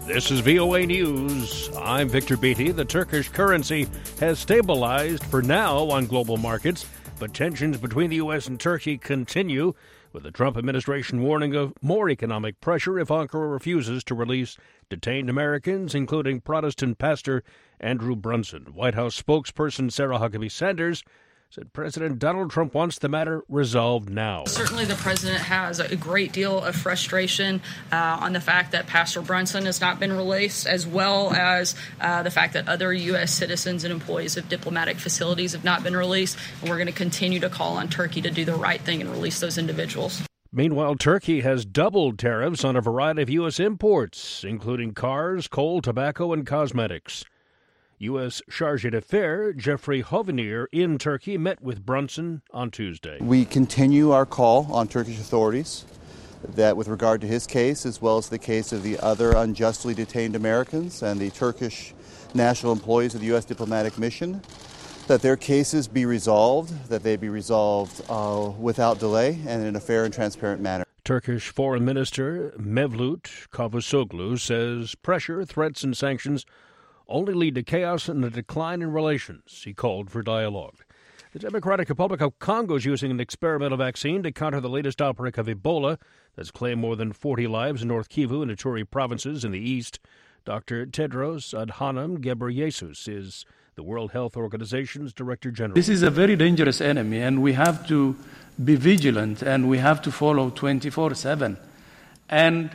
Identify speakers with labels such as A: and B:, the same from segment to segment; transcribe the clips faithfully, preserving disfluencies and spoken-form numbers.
A: This is V O A News. I'm Victor Beatty. The Turkish currency has stabilized for now on global markets, but tensions between the U S and Turkey continue, with the Trump administration warning of more economic pressure if Ankara refuses to release detained Americans, including Protestant pastor Andrew Brunson. White House spokesperson Sarah Huckabee Sanders said President Donald Trump wants the matter resolved now.
B: Certainly the president has a great deal of frustration uh, on the fact that Pastor Brunson has not been released, as well as uh, the fact that other U S citizens and employees of diplomatic facilities have not been released. And we're going to continue to call on Turkey to do the right thing and release those individuals.
A: Meanwhile, Turkey has doubled tariffs on a variety of U S imports, including cars, coal, tobacco, and cosmetics. U S Chargé d'Affaires Jeffrey Hovenier in Turkey met with Brunson on Tuesday.
C: We continue our call on Turkish authorities that with regard to his case, as well as the case of the other unjustly detained Americans and the Turkish national employees of the U S diplomatic mission, that their cases be resolved, that they be resolved uh, without delay and in a fair and transparent manner.
A: Turkish Foreign Minister Mevlut Cavusoglu says pressure, threats, and sanctions only lead to chaos and a decline in relations. He called for dialogue. The Democratic Republic of Congo is using an experimental vaccine to counter the latest outbreak of Ebola that's claimed more than forty lives in North Kivu and Ituri provinces in the east. Doctor Tedros Adhanom Ghebreyesus is the World Health Organization's Director General.
D: This is a very dangerous enemy, and we have to be vigilant, and we have to follow twenty-four seven. And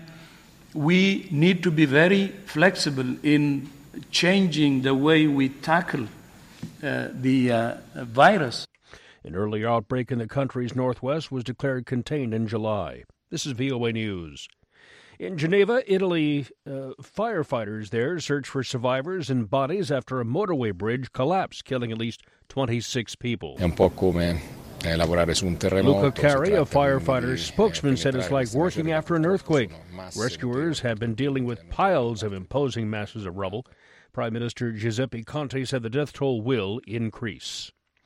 D: we need to be very flexible in changing the way we tackle uh, the uh, virus.
A: An earlier outbreak in the country's northwest was declared contained in July. This is V O A News. In Geneva, Italy, uh, firefighters there search for survivors and bodies after a motorway bridge collapsed, killing at least twenty-six people.
E: È un po' come lavorare su un terremoto.
A: Luca Cari, a firefighter spokesman, said it's like working after an earthquake. Rescuers have been dealing with piles of imposing masses of rubble. Prime Minister Giuseppe Conte said the death toll will increase.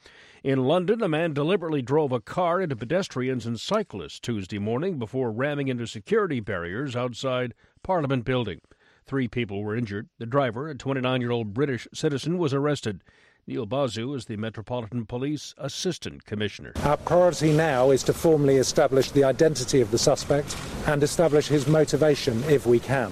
A: In London, a man deliberately drove a car into pedestrians and cyclists Tuesday morning before ramming into security barriers outside Parliament Building. Three people were injured. The driver, a twenty-nine-year-old British citizen, was arrested. Neil Basu is the Metropolitan Police Assistant Commissioner.
F: Our priority now is to formally establish the identity of the suspect and establish his motivation if we can.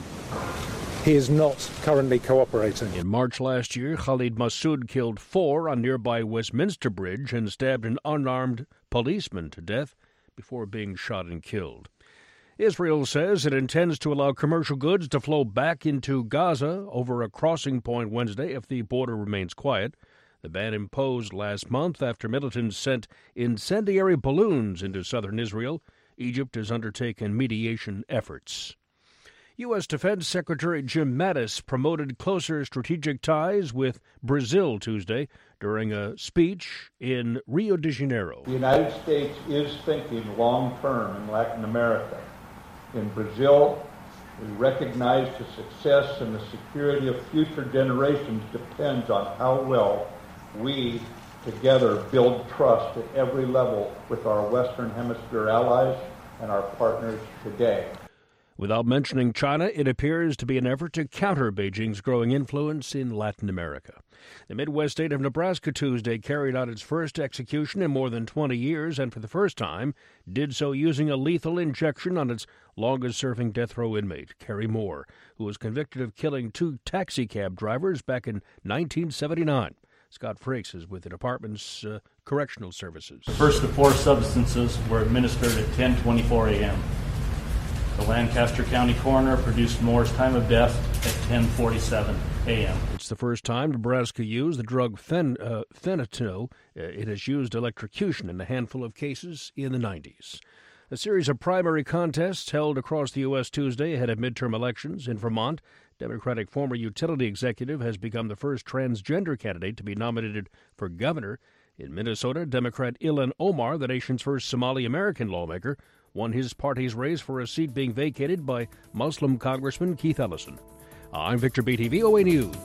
F: He is not currently cooperating.
A: In March last year, Khalid Massoud killed four on nearby Westminster Bridge and stabbed an unarmed policeman to death before being shot and killed. Israel says it intends to allow commercial goods to flow back into Gaza over a crossing point Wednesday if the border remains quiet. The ban imposed last month after militants sent incendiary balloons into southern Israel. Egypt has undertaken mediation efforts. U S. Defense Secretary Jim Mattis promoted closer strategic ties with Brazil Tuesday during a speech in Rio de Janeiro.
G: The United States is thinking long-term in Latin America. In Brazil, we recognize the success and the security of future generations depends on how well we together build trust at every level with our Western Hemisphere allies and our partners today.
A: Without mentioning China, it appears to be an effort to counter Beijing's growing influence in Latin America. The Midwest state of Nebraska Tuesday carried out its first execution in more than twenty years and for the first time did so using a lethal injection on its longest-serving death row inmate, Kerry Moore, who was convicted of killing two taxicab drivers back in nineteen seventy-nine. Scott Frakes is with the department's uh, correctional services.
H: The first of four substances were administered at ten twenty-four a.m. The Lancaster County coroner produced Moore's time of death at ten forty-seven a.m.
A: It's the first time Nebraska used the drug fen, uh, fentanyl. Uh, it has used electrocution in a handful of cases in the nineties. A series of primary contests held across the U S Tuesday ahead of midterm elections. In Vermont, Democratic former utility executive has become the first transgender candidate to be nominated for governor. In Minnesota, Democrat Ilhan Omar, the nation's first Somali-American lawmaker, won his party's race for a seat being vacated by Muslim Congressman Keith Ellison. I'm Victor Beatty, V O A News.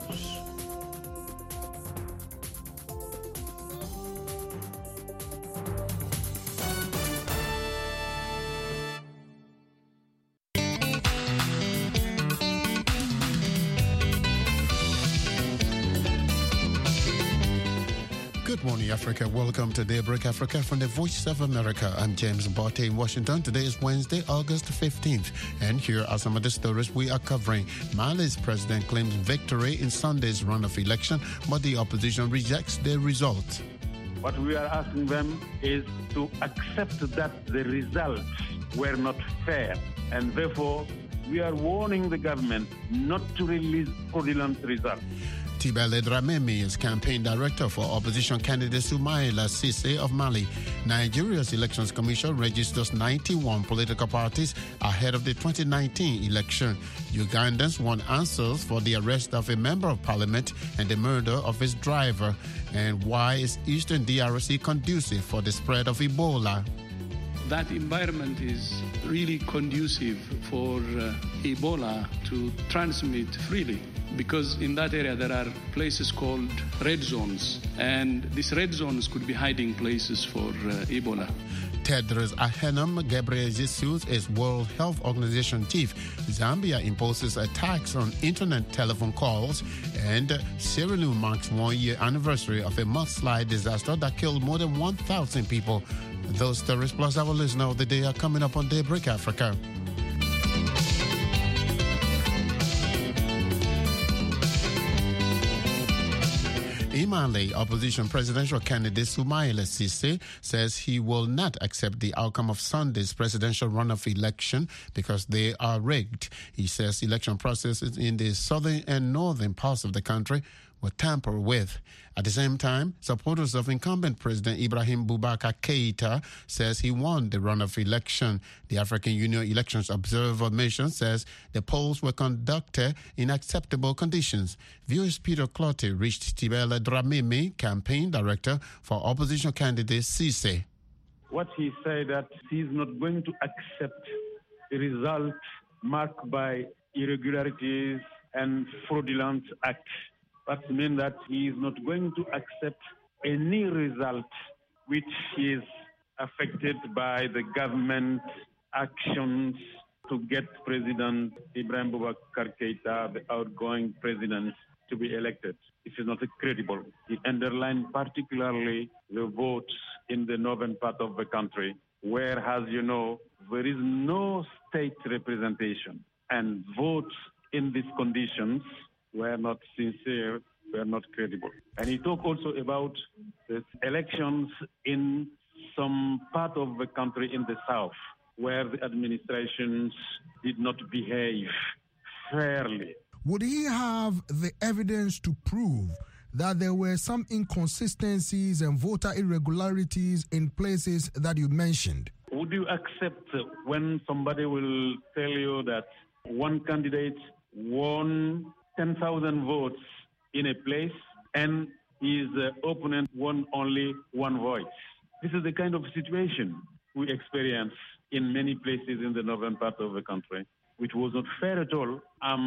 I: Good morning, Africa. Welcome to Daybreak Africa from the Voice of America. I'm James Botte in Washington. Today is Wednesday, August fifteenth. And here are some of the stories we are covering. Mali's president claims victory in Sunday's runoff election, but the opposition rejects the result.
J: What we are asking them is to accept that the results were not fair, and therefore we are warning the government not to release fraudulent results.
I: Tibele Dramemi is campaign director for opposition candidate Soumaïla Cissé of Mali. Nigeria's Elections Commission registers ninety-one political parties ahead of the twenty nineteen election. Ugandans want answers for the arrest of a member of parliament and the murder of his driver. And why is Eastern D R C conducive for the spread of Ebola?
D: That environment is really conducive for uh, Ebola to transmit freely, because in that area there are places called red zones, and these red zones could be hiding places for uh, Ebola.
I: Tedros Adhanom Ghebreyesus is World Health Organization chief. Zambia imposes a tax on internet telephone calls, and Sierra Leone marks one-year anniversary of a mudslide disaster that killed more than one thousand people. Those stories plus our listener of the day are coming up on Daybreak Africa. In Mali, opposition presidential candidate Soumaïla Cissé says he will not accept the outcome of Sunday's presidential runoff election because they are rigged. He says election processes in the southern and northern parts of the country were tampered with. At the same time, supporters of incumbent President Ibrahim Boubacar Keïta says he won the runoff election. The African Union Elections Observer Mission says the polls were conducted in acceptable conditions. V O A's Peter Clottey reached Tibele Dramimi, campaign director for opposition candidate Cissé.
J: What he said that he's not going to accept a result marked by irregularities and fraudulent acts. That means that he is not going to accept any result which is affected by the government actions to get President Ibrahim Boubacar Keïta, the outgoing president, to be elected. This is not credible. He underlined particularly the votes in the northern part of the country, where, as you know, there is no state representation, and votes in these conditions were not sincere, were not credible. And he talked also about the elections in some part of the country in the south, where the administrations did not behave fairly.
K: Would he have the evidence to prove that there were some inconsistencies and voter irregularities in places that you mentioned?
J: Would you accept when somebody will tell you that one candidate won ten thousand votes in a place and his uh, opponent won only one voice? This is the kind of situation we experience in many places in the northern part of the country, which was not fair at all.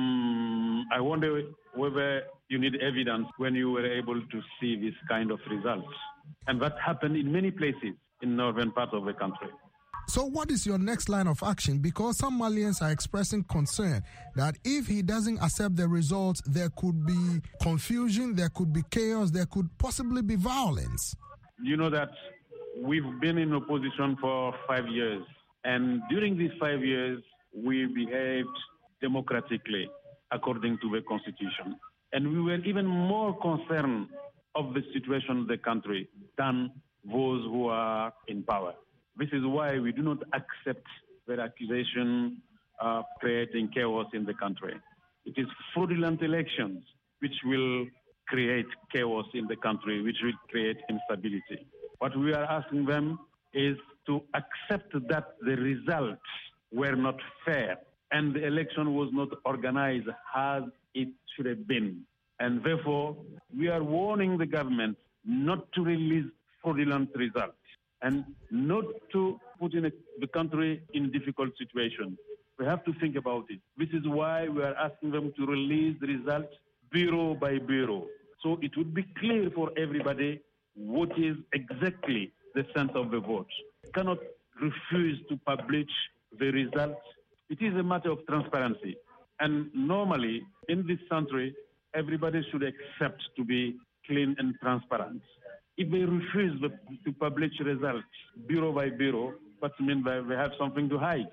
J: Um, I wonder whether you need evidence when you were able to see this kind of results. And that happened in many places in northern part of the country.
K: So what is your next line of action? Because some Malians are expressing concern that if he doesn't accept the results, there could be confusion, there could be chaos, there could possibly be violence.
J: You know that we've been in opposition for five years. And during these five years, we behaved democratically according to the Constitution. And we were even more concerned of the situation of the country than those who are in power. This is why we do not accept the accusation of creating chaos in the country. It is fraudulent elections which will create chaos in the country, which will create instability. What we are asking them is to accept that the results were not fair and the election was not organized as it should have been. And therefore, we are warning the government not to release fraudulent results and not to put in a, the country in difficult situations. We have to think about it. This is why we are asking them to release the results bureau by bureau. So it would be clear for everybody what is exactly the sense of the vote. We cannot refuse to publish the results. It is a matter of transparency. And normally, in this country, everybody should accept to be clean and transparent. If they refuse to publish results bureau by bureau, that means they have something to hide.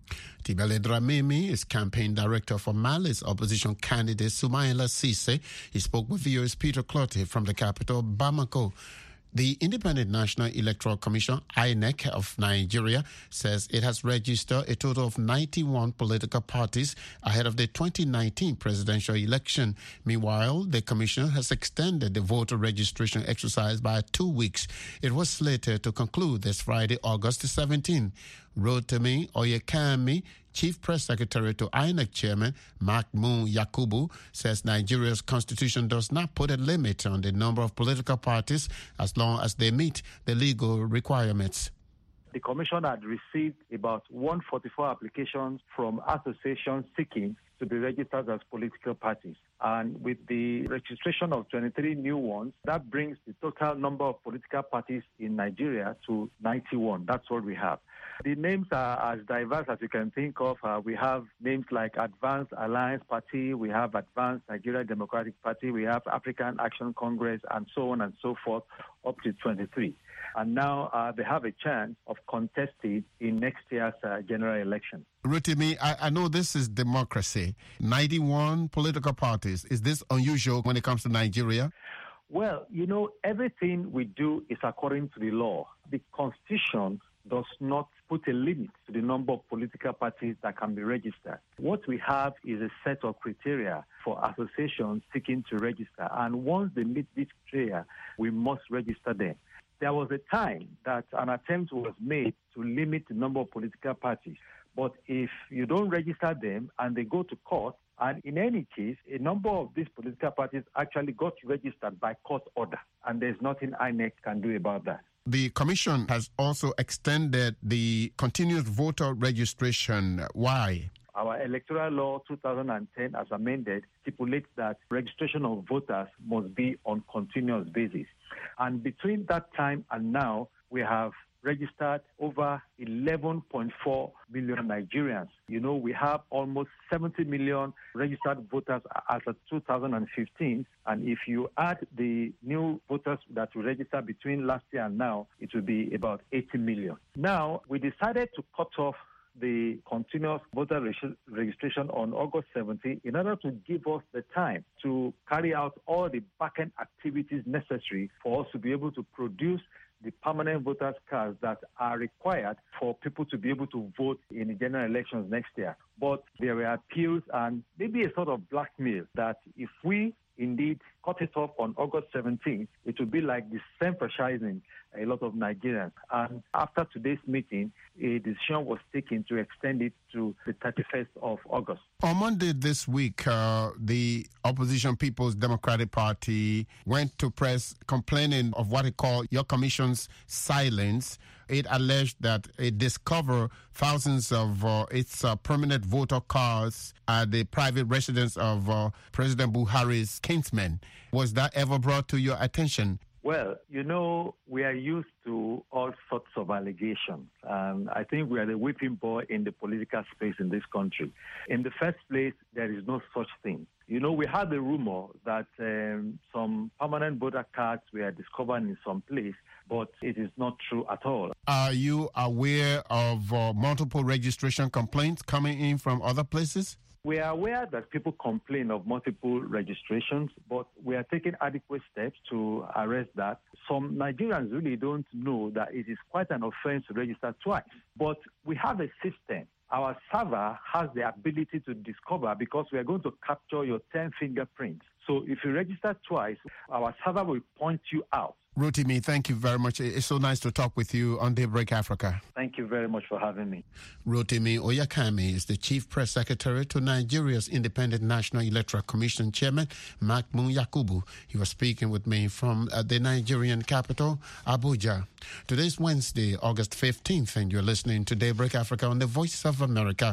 I: Tibele Dramimi is campaign director for Mali's opposition candidate Soumaïla Cissé. He spoke with V O A's Peter Clottey from the capital, Bamako. The Independent National Electoral Commission, I N E C, of Nigeria says it has registered a total of ninety-one political parties ahead of the twenty nineteen presidential election. Meanwhile, the commission has extended the voter registration exercise by two weeks. It was slated to conclude this Friday, August seventeenth. Rotimi Oyekami, Chief Press Secretary to I N E C Chairman Mahmoud Yakubu, says Nigeria's constitution does not put a limit on the number of political parties as long as they meet the legal requirements.
L: The Commission had received about one hundred forty-four applications from associations seeking to be registered as political parties. And with the registration of twenty-three new ones, that brings the total number of political parties in Nigeria to ninety-one. That's what we have. The names are as diverse as you can think of. Uh, we have names like Advanced Alliance Party, we have Advanced Nigeria Democratic Party, we have African Action Congress, and so on and so forth, up to twenty-three. And now uh, they have a chance of contesting in next year's uh, general election.
I: Rotimi, I, I know this is democracy. ninety-one political parties. Is this unusual when it comes to Nigeria?
L: Well, you know, everything we do is according to the law. The Constitution does not put a limit to the number of political parties that can be registered. What we have is a set of criteria for associations seeking to register. And once they meet these criteria, we must register them. There was a time that an attempt was made to limit the number of political parties. But if you don't register them and they go to court, and in any case, a number of these political parties actually got registered by court order, and there's nothing I N E C can do about that.
I: The Commission has also extended the continuous voter registration. Why?
L: Our electoral law two thousand ten, as amended, stipulates that registration of voters must be on continuous basis. And between that time and now, we have registered over eleven point four million Nigerians. You know, we have almost seventy million registered voters as of two thousand fifteen. And if you add the new voters that we registered between last year and now, it will be about eighty million. Now, we decided to cut off the continuous voter reg- registration on August seventeenth in order to give us the time to carry out all the back-end activities necessary for us to be able to produce the permanent voters' cards that are required for people to be able to vote in the general elections next year. But there were appeals and maybe a sort of blackmail that if we indeed cut it off on August seventeenth, it would be like disenfranchising a lot of Nigerians. And after today's meeting, a decision was taken to extend it to the thirty-first of August.
I: On Monday this week, uh, the opposition People's Democratic Party went to press complaining of what it called your commission's silence. It alleged that it discovered thousands of uh, its uh, permanent voter cards at the private residence of uh, President Buhari's kinsmen. Was that ever brought to your attention?
L: Well, you know, we are used to all sorts of allegations. And I think we are the whipping boy in the political space in this country. In the first place, there is no such thing. You know, we had the rumor that um, some permanent voter cards were discovered in some place, but it is not true at all.
I: Are you aware of uh, multiple registration complaints coming in from other places?
L: We are aware that people complain of multiple registrations, but we are taking adequate steps to arrest that. Some Nigerians really don't know that it is quite an offense to register twice. But we have a system. Our server has the ability to discover because we are going to capture your ten fingerprints. So if you register twice, our server will point you out.
I: Rotimi, thank you very much. It's so nice to talk with you on Daybreak Africa.
L: Thank you very much for having me.
I: Rotimi Oyekami is the Chief Press Secretary to Nigeria's Independent National Electoral Commission Chairman, Mahmoud Yakubu. He was speaking with me from uh, the Nigerian capital, Abuja. Today's Wednesday, August fifteenth, and you're listening to Daybreak Africa on the Voice of America.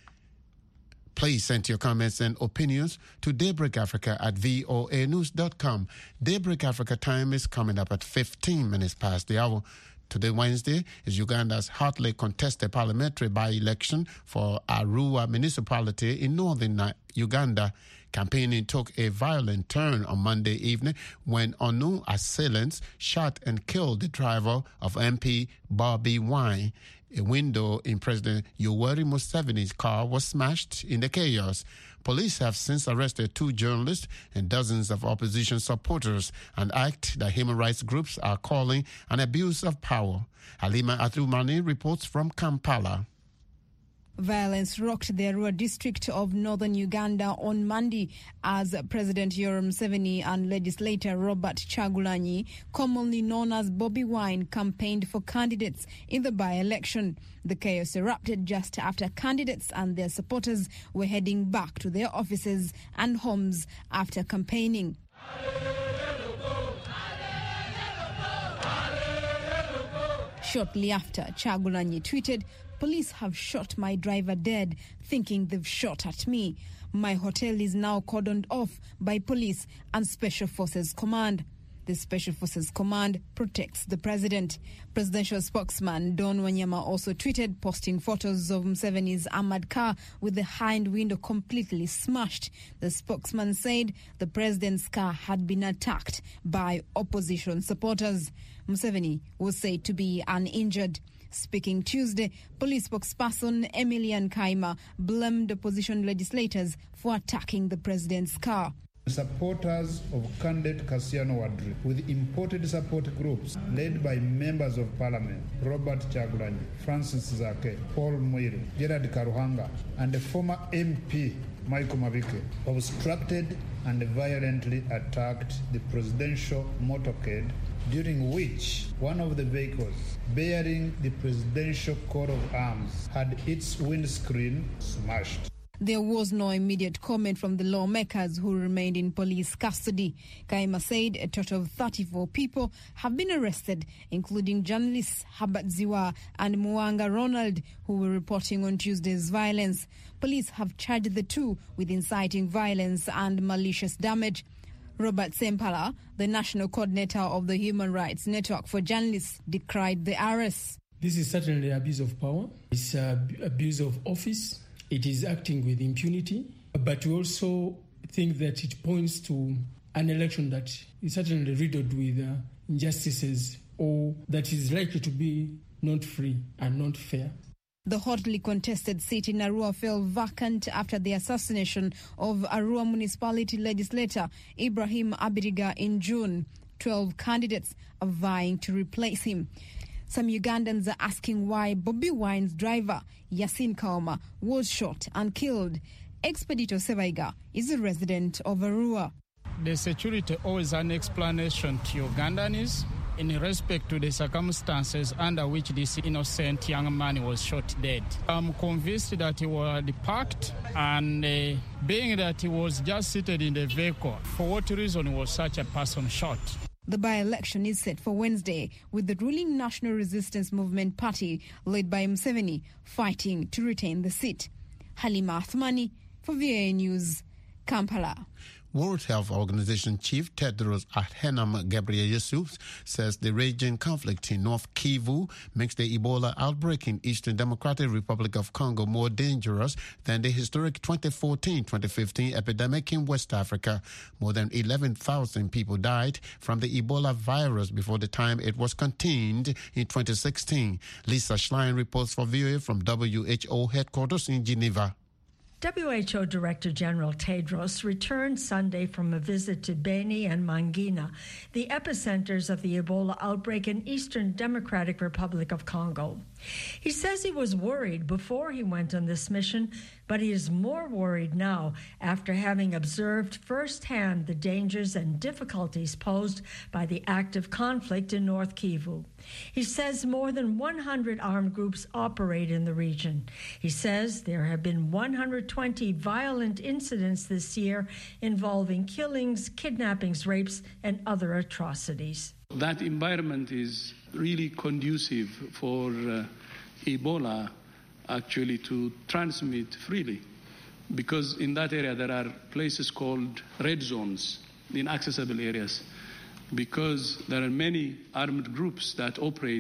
I: Please send your comments and opinions to Daybreak Africa at voa news dot com. Daybreak Africa time is coming up at fifteen minutes past the hour. Today, Wednesday, is Uganda's hotly contested parliamentary by-election for Arua municipality in northern Uganda. Campaigning took a violent turn on Monday evening when unknown assailants shot and killed the driver of M P Bobi Wine. A window in President Yoweri Museveni's car was smashed in the chaos. Police have since arrested two journalists and dozens of opposition supporters, an act that human rights groups are calling an abuse of power. Halima Athumani reports from Kampala.
M: Violence rocked the Arua district of northern Uganda on Monday as President Yoweri Museveni and legislator Robert Kyagulanyi, commonly known as Bobi Wine, campaigned for candidates in the by-election. The chaos erupted just after candidates and their supporters were heading back to their offices and homes after campaigning. Shortly after, Kyagulanyi tweeted, "Police have shot my driver dead, thinking they've shot at me. My hotel is now cordoned off by police and Special Forces Command." The Special Forces Command protects the president. Presidential spokesman Don Wanyama also tweeted, posting photos of Museveni's armored car with the hind window completely smashed. The spokesman said the president's car had been attacked by opposition supporters. Museveni was said to be uninjured. Speaking Tuesday, police spokesperson Emilian Kaima blamed opposition legislators for attacking the president's car.
N: Supporters of candidate Kassiano Wadri, with imported support groups led by members of parliament Robert Kyagulanyi, Francis Zake, Paul Mwiru, Gerard Karuhanga, and the former M P Michael Mabike, obstructed and violently attacked the presidential motorcade, during which one of the vehicles bearing the presidential coat of arms had its windscreen smashed.
M: There was no immediate comment from the lawmakers who remained in police custody. Kaima said a total of thirty-four people have been arrested, including journalists Herbert Ziwa and Muanga Ronald, who were reporting on Tuesday's violence. Police have charged the two with inciting violence and malicious damage. Robert Sempala, the national coordinator of the Human Rights Network for Journalists, decried the arrest.
O: This is certainly abuse of power. It's uh, abuse of office. It is acting with impunity, but we also think that it points to an election that is certainly riddled with uh, injustices, or that is likely to be not free and not fair.
M: The hotly contested seat in Arua fell vacant after the assassination of Arua municipality legislator Ibrahim Abiriga in June. Twelve candidates are vying to replace him. Some Ugandans are asking why Bobi Wine's driver, Yasin Kaoma, was shot and killed. Expedito Sebaiga is a resident of Arua.
P: The security owes an explanation to Ugandans in respect to the circumstances under which this innocent young man was shot dead. I'm convinced that he was parked, and uh, being that he was just seated in the vehicle, for what reason was such a person shot?
M: The by-election is set for Wednesday, with the ruling National Resistance Movement Party, led by Museveni, fighting to retain the seat. Halima Athumani for V O A News, Kampala.
I: World Health Organization Chief Tedros Adhanom Ghebreyesus says the raging conflict in North Kivu makes the Ebola outbreak in Eastern Democratic Republic of Congo more dangerous than the historic twenty fourteen twenty fifteen epidemic in West Africa. More than eleven thousand people died from the Ebola virus before the time it was contained in twenty sixteen. Lisa Schlein reports for V O A from W H O headquarters in Geneva.
Q: W H O Director General Tedros returned Sunday from a visit to Beni and Mangina, the epicenters of the Ebola outbreak in Eastern Democratic Republic of Congo. He says he was worried before he went on this mission, but he is more worried now after having observed firsthand the dangers and difficulties posed by the active conflict in North Kivu. He says more than one hundred armed groups operate in the region. He says there have been one hundred twenty violent incidents this year involving killings, kidnappings, rapes, and other atrocities.
D: That environment is really conducive for uh, Ebola actually to transmit freely, because in that area there are places called red zones, inaccessible areas, because there are many armed groups that operate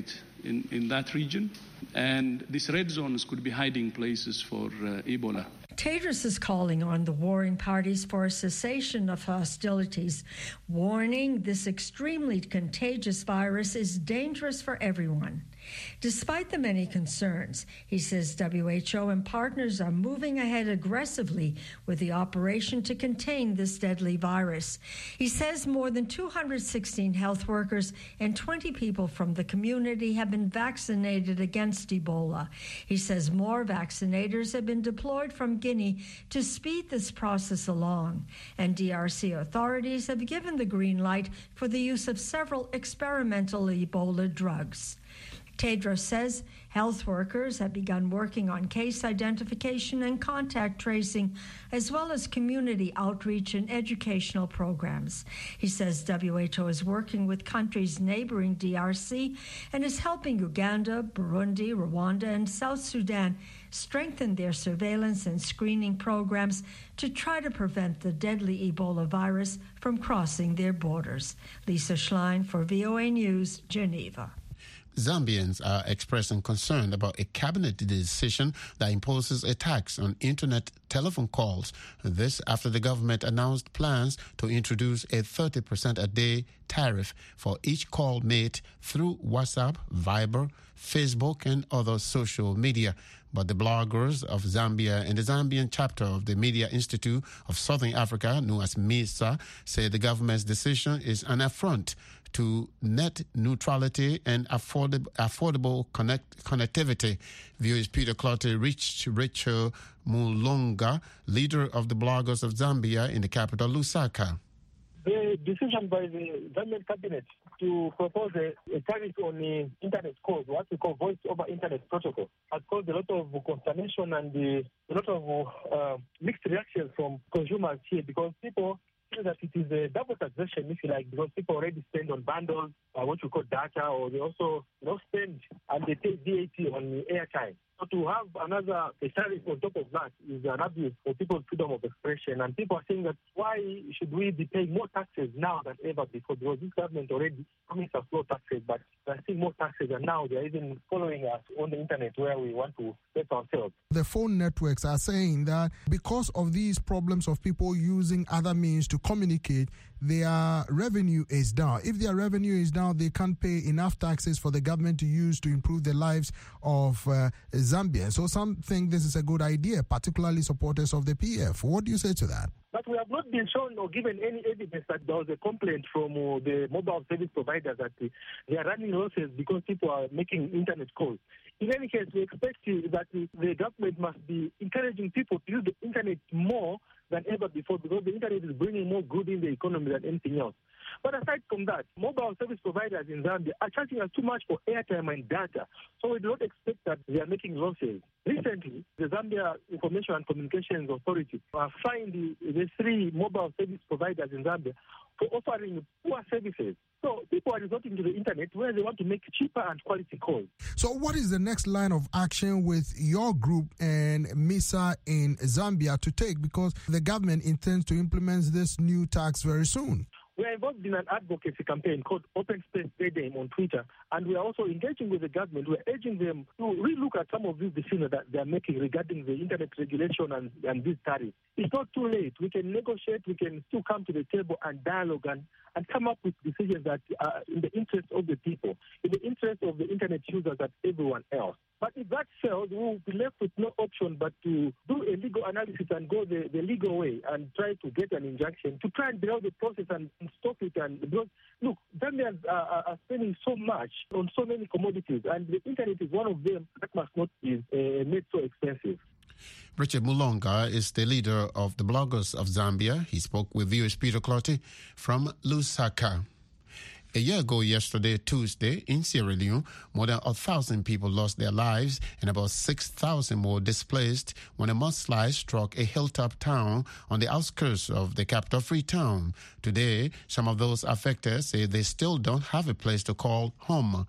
D: in, in that region. And these red zones could be hiding places for uh, Ebola.
Q: Tedros is calling on the warring parties for a cessation of hostilities, warning this extremely contagious virus is dangerous for everyone. Despite the many concerns, he says W H O and partners are moving ahead aggressively with the operation to contain this deadly virus. He says more than two hundred sixteen health workers and twenty people from the community have been vaccinated against Ebola. He says more vaccinators have been deployed from Guinea to speed this process along, and D R C authorities have given the green light for the use of several experimental Ebola drugs. Tedros says health workers have begun working on case identification and contact tracing, as well as community outreach and educational programs. He says W H O is working with countries neighboring D R C and is helping Uganda, Burundi, Rwanda, and South Sudan strengthen their surveillance and screening programs to try to prevent the deadly Ebola virus from crossing their borders. Lisa Schlein for V O A News, Geneva.
I: Zambians are expressing concern about a cabinet decision that imposes a tax on internet telephone calls. This after the government announced plans to introduce a thirty percent a day tariff for each call made through WhatsApp, Viber, Facebook, and other social media. But the bloggers of Zambia and the Zambian chapter of the Media Institute of Southern Africa, known as MISA, say the government's decision is an affront to net neutrality and affordable, affordable connect, connectivity. V O A's Peter Clottey reached Rachel Mulonga, leader of the bloggers of Zambia in the capital, Lusaka.
R: The decision by the Zambian cabinet to propose a, a tariff on the internet calls, what we call voice over internet protocol, has caused a lot of consternation and uh, a lot of uh, mixed reactions from consumers here, because people that it is a double taxation, if you like, because people already spend on bundles, uh, what we call data, or they also you know, spend and they pay V A T on the airtime. So to have another a tariff on top of that is an abuse for people's freedom of expression. And people are saying that why should we be paying more taxes now than ever before? Because this government already promised us low taxes, but they're seeing more taxes, and now they're even following us on the internet where we want to get ourselves.
K: The phone networks are saying that because of these problems of people using other means to communicate, their revenue is down. If their revenue is down, they can't pay enough taxes for the government to use to improve the lives of uh, Zambia. So some think this is a good idea, particularly supporters of the P F. What do you say to that?
R: But we have not been shown or given any evidence that there was a complaint from uh, the mobile service providers that uh, they are running losses because people are making internet calls. In any case, we expect uh, that uh, the government must be encouraging people to use the internet more than ever before, because the internet is bringing more good in the economy than anything else. But aside from that, mobile service providers in Zambia are charging us too much for airtime and data, so we do not expect that they are making losses. Recently, the Zambia Information and Communications Authority have fined the, the three mobile service providers in Zambia for offering poor services. So people are resorting to the internet where they want to make cheaper and quality calls.
K: So what is the next line of action with your group and MISA in Zambia to take? Because the government intends to implement this new tax very soon.
R: We are involved in an advocacy campaign called Open Space Stadium on Twitter, and we are also engaging with the government. We are urging them to relook at some of these decisions that they are making regarding the internet regulation and, and these tariffs. It's not too late. We can negotiate, we can still come to the table and dialogue and, and come up with decisions that are in the interest of the people, in the interest of the internet users and everyone else. But if that fails, we will be left with no option but to do a legal analysis and go the, the legal way and try to get an injunction to try and delay the process and, and stop it. And because, look, Zambians are, are spending so much on so many commodities, and the internet is one of them that must not be uh, made so expensive.
I: Richard Mulonga is the leader of the bloggers of Zambia. He spoke with V O A's Peter Clottey from Lusaka. A year ago yesterday, Tuesday, in Sierra Leone, more than a thousand people lost their lives and about six thousand more displaced when a mudslide struck a hilltop town on the outskirts of the capital, Freetown. Today, some of those affected say they still don't have a place to call home.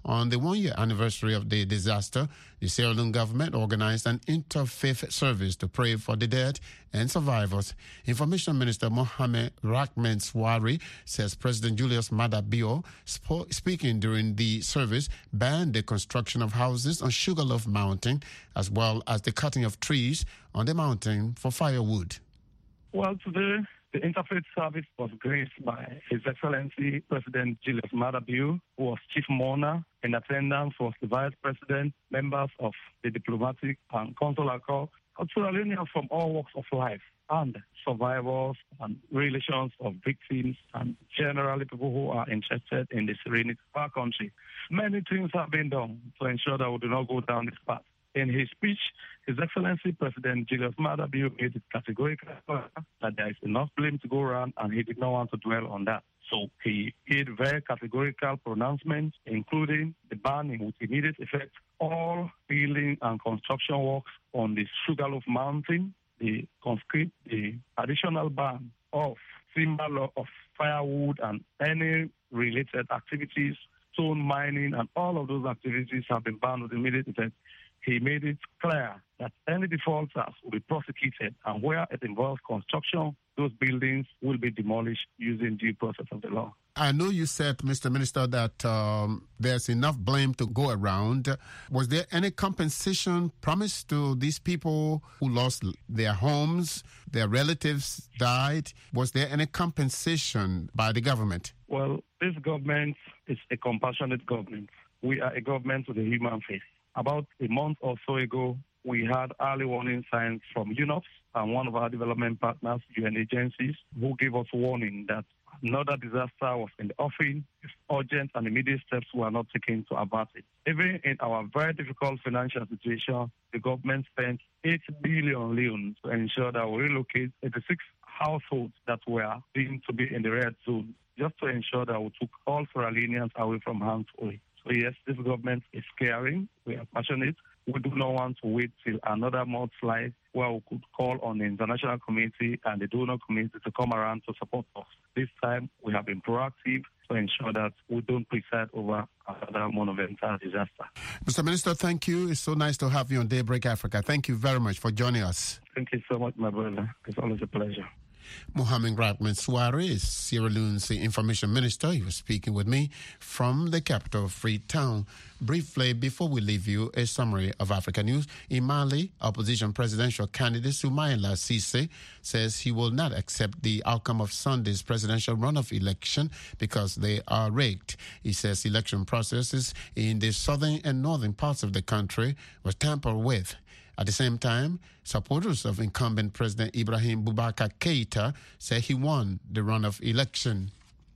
I: On the one-year anniversary of the disaster, the Sierra Leone government organized an interfaith service to pray for the dead and survivors. Information Minister Mohamed Rahman Swari says President Julius Maada Bio, sp- speaking during the service, banned the construction of houses on Sugarloaf Mountain as well as the cutting of trees on the mountain for firewood.
S: Well, today, the interfaith service was graced by His Excellency President Julius Maada Bio, who was chief mourner. In attendance was the Vice President, members of the diplomatic and consular corps, Australians from all walks of life, and survivors and relations of victims, and generally people who are interested in the serenity of our country. Many things have been done to ensure that we do not go down this path. In his speech, His Excellency President Julius Maada Bio made it categorical that there is enough blame to go around, and he did not want to dwell on that. So he made very categorical pronouncements, including the ban with immediate effect all building and construction works on the Sugarloaf Mountain, the conscript, the additional ban of timber of firewood and any related activities, stone mining, and all of those activities have been banned with immediate effect. He made it clear that any defaulters will be prosecuted, and where it involves construction, those buildings will be demolished using due process of the law.
I: I know you said, Mister Minister, that um, there's enough blame to go around. Was there any compensation promised to these people who lost their homes, their relatives died? Was there any compensation by the government?
S: Well, this government is a compassionate government. We are a government with a human face. About a month or so ago, we had early warning signs from U N O P S and one of our development partners, U N agencies, who gave us warning that another disaster was in the offing if urgent and immediate steps were not taken to avert it. Even in our very difficult financial situation, the government spent eight billion leon to ensure that we relocate eighty-six households that were deemed to be in the red zone, just to ensure that we took all Sierra Leoneans away from harm's way. So yes, this government is caring. We are passionate. We do not want to wait till another mudslide where we could call on the international community and the donor community to come around to support us. This time, we have been proactive to ensure that we don't preside over another monumental disaster.
I: Mister Minister, thank you. It's so nice to have you on Daybreak Africa. Thank you very much for joining us.
S: Thank you so much, my brother. It's always a pleasure.
I: Mohamed Rahman Swari is Sierra Leone's information minister. He was speaking with me from the capital, Freetown. Briefly, before we leave you, a summary of Africa news. In Mali, opposition presidential candidate Soumaïla Cissé says he will not accept the outcome of Sunday's presidential runoff election because they are rigged. He says election processes in the southern and northern parts of the country were tampered with. At the same time, supporters of incumbent President Ibrahim Boubacar Keïta say he won the runoff election.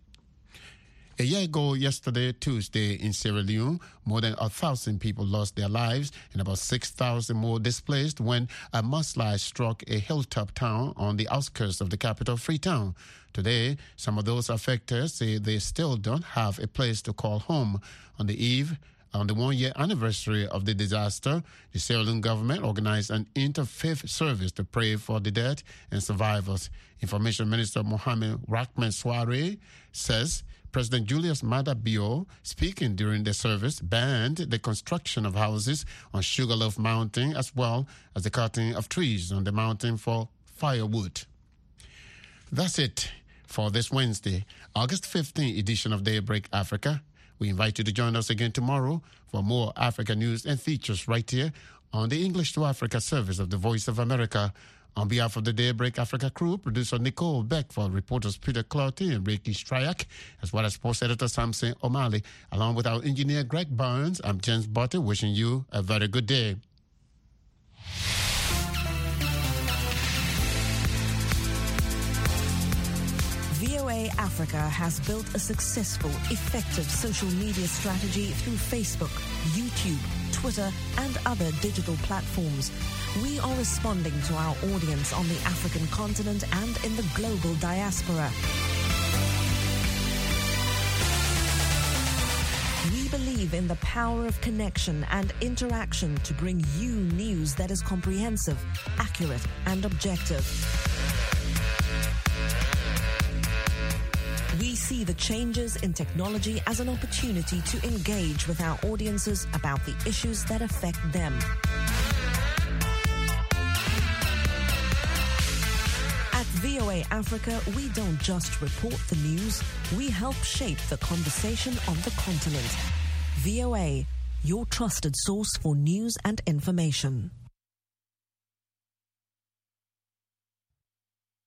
I: A year ago yesterday, Tuesday, in Sierra Leone, more than a thousand people lost their lives and about six thousand more displaced when a mudslide struck a hilltop town on the outskirts of the capital, Freetown. Today, some of those affected say they still don't have a place to call home. On the eve On the one-year anniversary of the disaster, the Sierra Leone government organized an interfaith service to pray for the dead and survivors. Information Minister Mohamed Rahman Swari says President Julius Maada Bio, speaking during the service, banned the construction of houses on Sugarloaf Mountain as well as the cutting of trees on the mountain for firewood. That's it for this Wednesday, August fifteenth edition of Daybreak Africa. We invite you to join us again tomorrow for more Africa news and features right here on the English to Africa service of the Voice of America. On behalf of the Daybreak Africa crew, producer Nicole Beckford, reporters Peter Clouty and Ricky Stryak, as well as sports editor Samson O'Malley, along with our engineer Greg Burns, I'm James Butter, wishing you a very good day.
T: V O A Africa has built a successful, effective social media strategy through Facebook, YouTube, Twitter, and other digital platforms. We are responding to our audience on the African continent and in the global diaspora. We believe in the power of connection and interaction to bring you news that is comprehensive, accurate, and objective. We see the changes in technology as an opportunity to engage with our audiences about the issues that affect them. At V O A Africa, we don't just report the news, we help shape the conversation on the continent. V O A, your trusted source for news and information.